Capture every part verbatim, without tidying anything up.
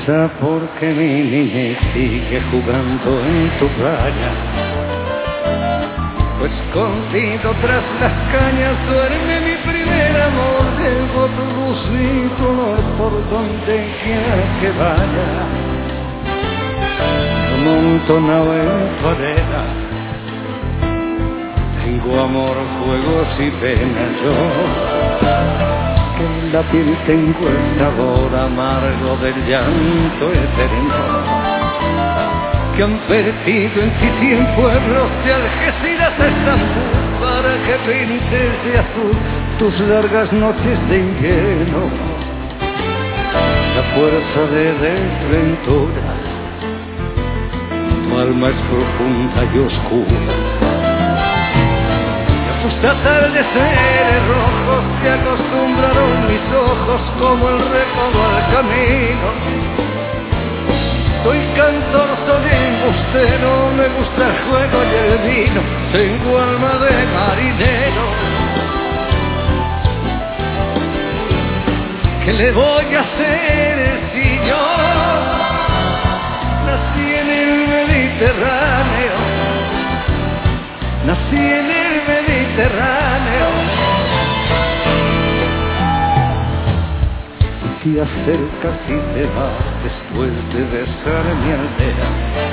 tristeza porque mi niñez sigue jugando en tu playa. Pues escondido tras las cañas duerme mi primer amor. Llevo tu luz y tu olor por donde quiera que vaya. Amontonado en tu arena, tengo amor, juegos y penas yo. Que en la piel tengo el sabor amargo del llanto eterno. Que han vertido en ti cien pueblos de Algeciras a Estambul para que pintes de azul tus largas noches de invierno. La fuerza de desventuras, tu alma es profunda y oscura. Tus atardeceres rojos te acostumbraron mis ojos como el recodo al camino. Soy cantor, soy embustero, me gusta el juego y el vino, tengo alma de marinero. ¿Qué le voy a hacer si yo nací en el Mediterráneo? Nací en el Mediterráneo. Si te acercas y te vas después de besar mi aldea,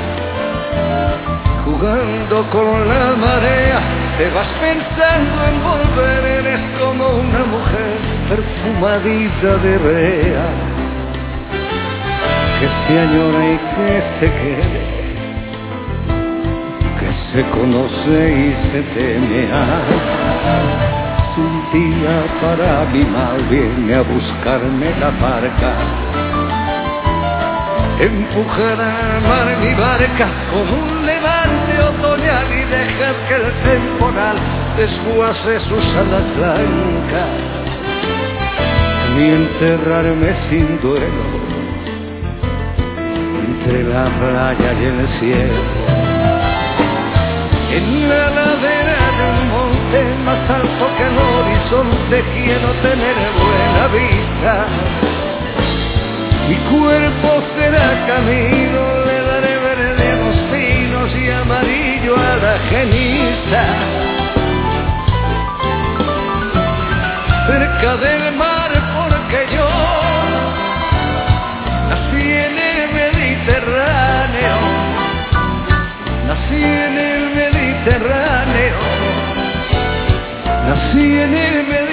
jugando con la marea, te vas pensando en volver. Eres como una mujer perfumadita de rea, que se añora y que se quiere, que se conoce y se teme. Un día para mi mal viene a buscarme la barca, empujar al mar mi barca con un levante otoñal y dejar que el temporal desguace sus alas blancas, ni enterrarme sin duelo entre la playa y el cielo. En la ladera de un monte más alto que el horizonte quiero tener buena vista. Mi cuerpo será camino, le daré verde a los pinos y amarillo a la geniza. Cerca del mar porque yo nací en el Mediterráneo. Nací en el Mediterráneo, nací en el Mediterráneo.